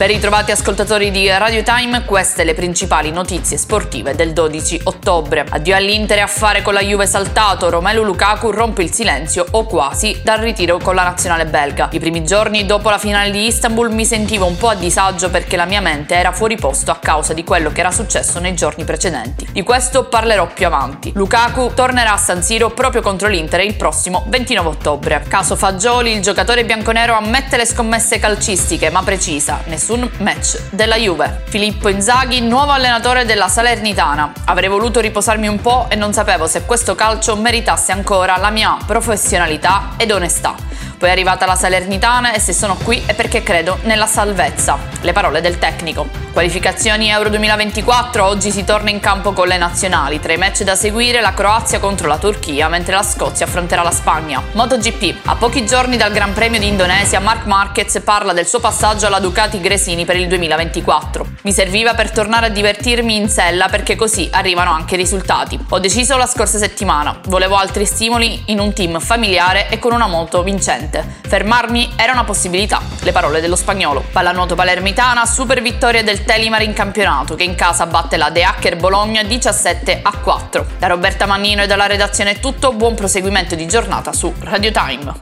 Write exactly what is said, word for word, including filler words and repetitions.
Ben ritrovati ascoltatori di Radio Time, queste le principali notizie sportive del dodici ottobre. Addio all'Inter e affare con la Juve saltato, Romelu Lukaku rompe il silenzio o quasi dal ritiro con la nazionale belga. I primi giorni dopo la finale di Istanbul mi sentivo un po' a disagio perché la mia mente era fuori posto a causa di quello che era successo nei giorni precedenti. Di questo parlerò più avanti. Lukaku tornerà a San Siro proprio contro l'Inter il prossimo ventinove ottobre. Caso Fagioli, il giocatore bianconero ammette le scommesse calcistiche ma precisa: nessun match della Juve. Filippo Inzaghi, nuovo allenatore della Salernitana. Avrei voluto riposarmi un po' e non sapevo se questo calcio meritasse ancora la mia professionalità ed onestà. Poi è arrivata la Salernitana e se sono qui è perché credo nella salvezza. Le parole del tecnico. Qualificazioni Euro duemilaventiquattro, oggi si torna in campo con le nazionali. Tra i match da seguire la Croazia contro la Turchia, mentre la Scozia affronterà la Spagna. MotoGP. A pochi giorni dal Gran Premio di Indonesia, Marc Marquez parla del suo passaggio alla Ducati Gresini per il duemilaventiquattro. Mi serviva per tornare a divertirmi in sella perché così arrivano anche i risultati. Ho deciso la scorsa settimana. Volevo altri stimoli in un team familiare e con una moto vincente. Fermarmi era una possibilità. Le parole dello spagnolo. Pallanuoto palermitana, super vittoria del Telimar in campionato che in casa batte la De Hacker Bologna diciassette a quattro. Da Roberta Mannino e dalla redazione è tutto, buon proseguimento di giornata su Radio Time.